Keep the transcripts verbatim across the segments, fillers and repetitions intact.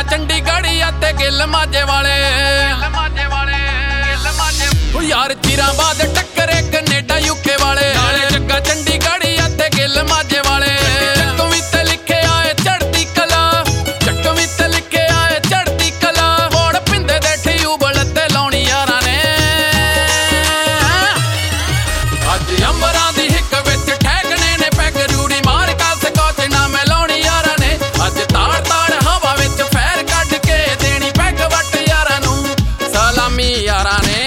ਚੰਡੀਗੜ੍ਹ ਅਤੇ ਗਿੱਲ ਮਾਝੇ ਵਾਲੇ ਉਹ ਯਾਰ ਚਿਰਾਂ ਬਾਅਦ ਟੱਕਰੇ ਕੈਨੇਡਾ ਯੂਕੇ ਵਾਲੇ ਜੱਗਾ ਚੰਡੀਗੜ੍ਹ ਅਤੇ ਗਿੱਲ ਮਾਝੇ ਵਾਲੇ ਚੱਕੋਂ ਵੀ ਤੇ ਲਿਖਿਆ ਏ ਚੜ੍ਹਦੀ ਕਲਾ ਚੱਕੋਂ ਵੀ ਤੇ ਲਿਖਿਆ ਏ ਚੜ੍ਹਦੀ ਕਲਾ ਹੁਣ ਪਿੰਦੇ ਦੇ ਟਿਊਬਲ ਤੇ ਲਾਉਣੀ ਯਾਰਾਂ ਨੇ ਅੱਜ ਅੰਬਰਾਂ ਦੀ ਹਿੱਕ ਵਿੱਚ ਠਹਿਕਣੇ ਨੇ ਪੈਗ ਰੂੜੀ ਮਾਰ ਕਾ ਸਕੋਚ ਨਾ ਮੈਂ ਲਾਉਣੀ ਯਾਰਾਂ ਨੇ ਅੱਜ ਤਾੜ ਤਾੜ ਹਵਾ ਵਿੱਚ ਫੈਰ ਕੱਢ ਕੇ ਦੇਣੀ ਪੈਗ ਵੱਟ ਯਾਰਾਂ ਨੂੰ ਸਲਾਮੀ ਯਾਰਾਂ ਨੇ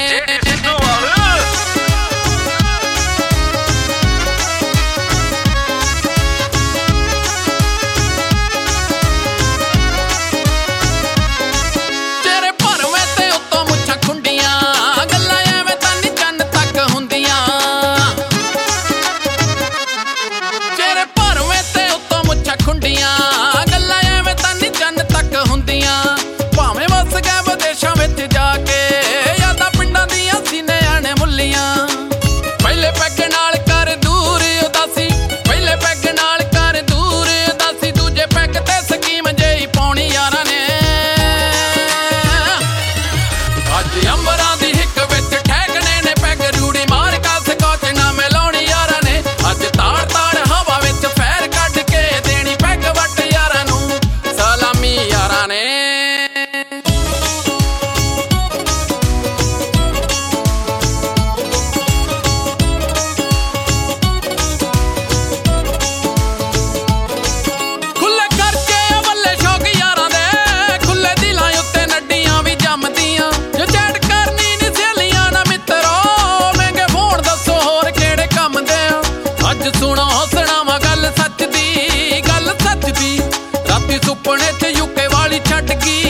ਸੁਣੋ ਸੁਣਾਵਾਂ ਗੱਲ ਸੱਚ ਦੀ ਗੱਲ ਸੱਚ ਦੀ ਰਾਤੀ ਸੁਪਨੇ 'ਚ ਯੂਕੇ ਵਾਲੀ ਛੱਡ ਗਈ